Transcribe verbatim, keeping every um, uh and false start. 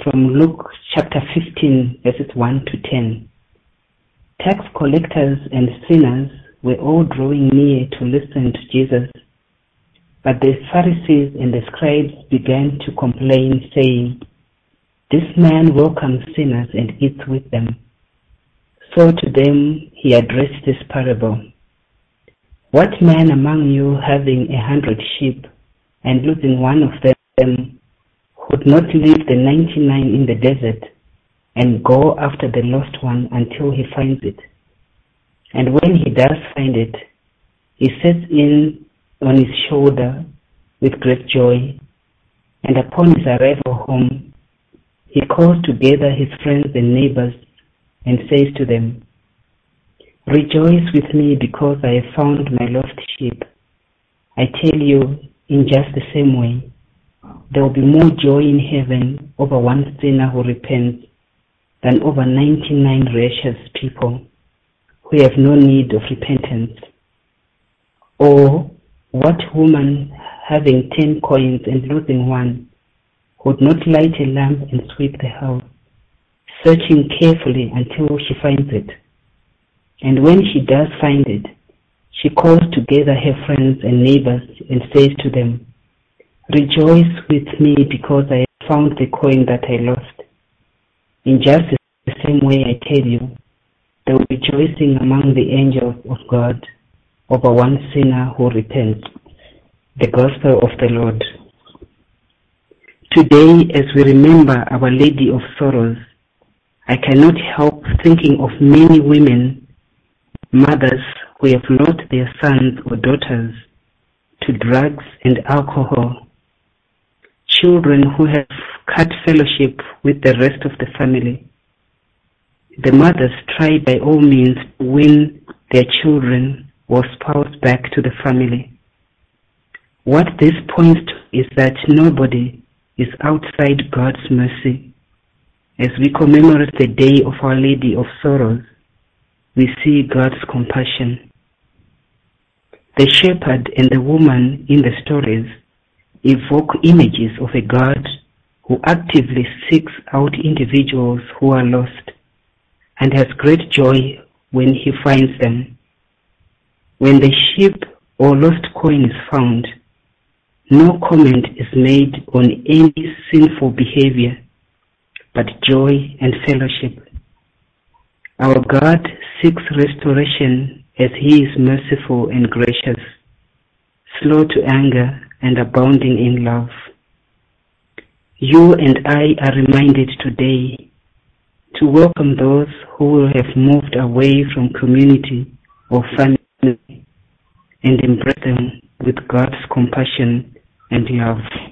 from Luke chapter fifteen, verses one to ten. Tax collectors and sinners were all drawing near to listen to Jesus. But the Pharisees and the scribes began to complain, saying, "This man welcomes sinners and eats with them." So to them he addressed this parable. "What man among you, having a hundred sheep, and losing one of them, would not leave the ninety-nine in the desert and go after the lost one until he finds it? And when he does find it, he sets in on his shoulder with great joy, and upon his arrival home, he calls together his friends and neighbors and says to them, 'Rejoice with me because I have found my lost sheep.' I tell you, in just the same way, there will be more joy in heaven over one sinner who repents than over ninety-nine righteous people who have no need of repentance. Or what woman, having ten coins and losing one, would not light a lamp and sweep the house, searching carefully until she finds it? And when she does find it, she calls together her friends and neighbors and says to them, 'Rejoice with me because I have found the coin that I lost.' In just the same way, I tell you, there will be rejoicing among the angels of God over one sinner who repents." The Gospel of the Lord. Today, as we remember Our Lady of Sorrows, I cannot help thinking of many women, mothers who have lost their sons or daughters to drugs and alcohol, children who have cut fellowship with the rest of the family. The mothers try by all means to win their children or spouse back to the family. What this points to is that nobody is outside God's mercy. As we commemorate the day of Our Lady of Sorrows, we see God's compassion. The shepherd and the woman in the stories evoke images of a God who actively seeks out individuals who are lost and has great joy when he finds them. When the sheep or lost coin is found, no comment is made on any sinful behavior, but joy and fellowship. Our God seeks restoration as he is merciful and gracious, slow to anger and abounding in love. You and I are reminded today to welcome those who have moved away from community or family and embrace them with God's compassion and love.